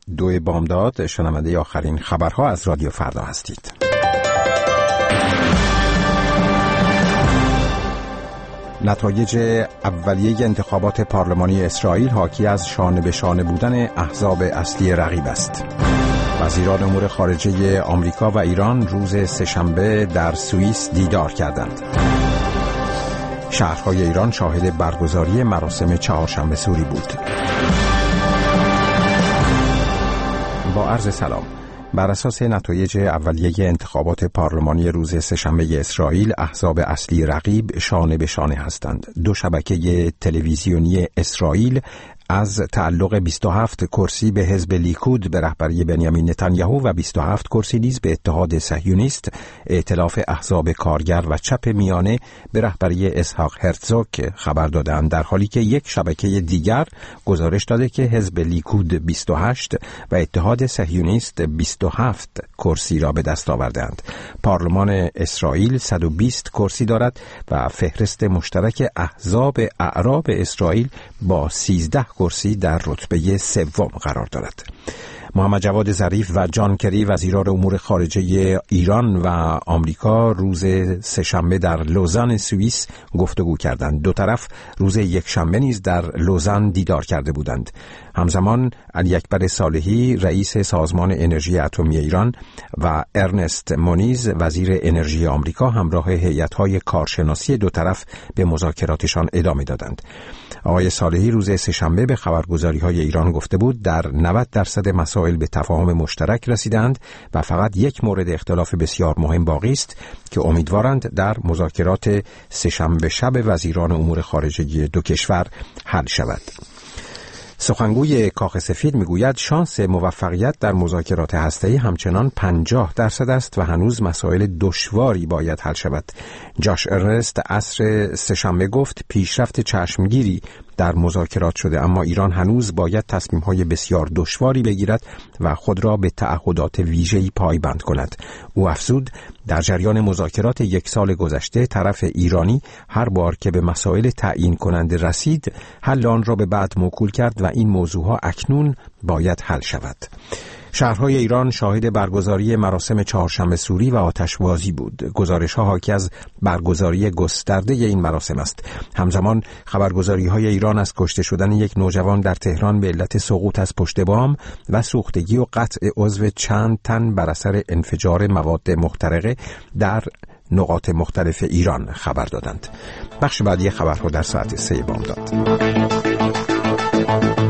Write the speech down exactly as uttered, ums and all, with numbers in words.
دو بامداد شنونده آخرین خبرها از رادیو فردا هستید. نتایج اولیه انتخابات پارلمانی اسرائیل حاکی از شانه به شانه بودن احزاب اصلی رقیب است. وزیران امور خارجه آمریکا و ایران روز سه‌شنبه در سوئیس دیدار کردند. شهرهای ایران شاهد برگزاری مراسم چهارشنبه سوری بود. با عرض سلام. بر اساس نتایج اولیه انتخابات پارلمانی روز سه‌شنبه اسرائیل، احزاب اصلی رقیب شانه به شانه هستند. دو شبکه تلویزیونی اسرائیل از تعلق بیست و هفت کرسی به حزب لیکود به رهبری بنیامین نتانیاهو و بیست و هفت کرسی نیز به اتحاد صهیونیست، ائتلاف احزاب کارگر و چپ میانه به رهبری اسحاق هرتزوگ خبر دادند، در حالی که یک شبکه دیگر گزارش داده که حزب لیکود بیست و هشت و اتحاد صهیونیست بیست و هفت کرسی را به دست آوردند. پارلمان اسرائیل صد و بیست کرسی دارد و فهرست مشترک احزاب اعراب اسرائیل با سیزده کرسی در رتبه سوم قرار دارد. محمد جواد ظریف و جان کری وزیران امور خارجه ایران و آمریکا روز سه‌شنبه در لوزان سوئیس گفتگو کردند. دو طرف روز یکشنبه نیز در لوزان دیدار کرده بودند. همزمان علی اکبر صالحی رئیس سازمان انرژی اتمی ایران و ارنست مونیز وزیر انرژی آمریکا همراه هیئت‌های کارشناسی دو طرف به مذاکراتشان ادامه دادند. آقای صالحی روز سه‌شنبه به خبرگزاری‌های ایران گفته بود در نود درصد مسائل به تفاهم مشترک رسیدند و فقط یک مورد اختلاف بسیار مهم باقی است که امیدوارند در مذاکرات سه‌شنبه شب وزیران امور خارجه دو کشور حل شود. سخنگوی کاخ سفید میگوید شانس موفقیت در مذاکرات هسته‌ای همچنان پنجاه درصد است و هنوز مسائل دشواری باید حل شود. جاش ارنست عصر سه‌شنبه گفت پیشرفت چشمگیری در مذاکرات شده، اما ایران هنوز باید تصمیم‌های بسیار دشواری بگیرد و خود را به تعهدات ویژه‌ای پایبند کند. او افزود در جریان مذاکرات یک سال گذشته طرف ایرانی هر بار که به مسائل تعیین کننده رسید حل آن را به بعد موکول کرد و این موضوعها اکنون باید حل شود. شهرهای ایران شاهد برگزاری مراسم چهارشنبه سوری و آتشبازی بود. گزارش‌ها حاکی از برگزاری گسترده این مراسم است. همزمان خبرگزاری‌های ایران از کشته شدن یک نوجوان در تهران به علت سقوط از پشت بام و سوختگی و قطع عضو چند تن بر اثر انفجار مواد محترقه در نقاط مختلف ایران خبر دادند. بخش بعدی خبرها در ساعت سه بامداد.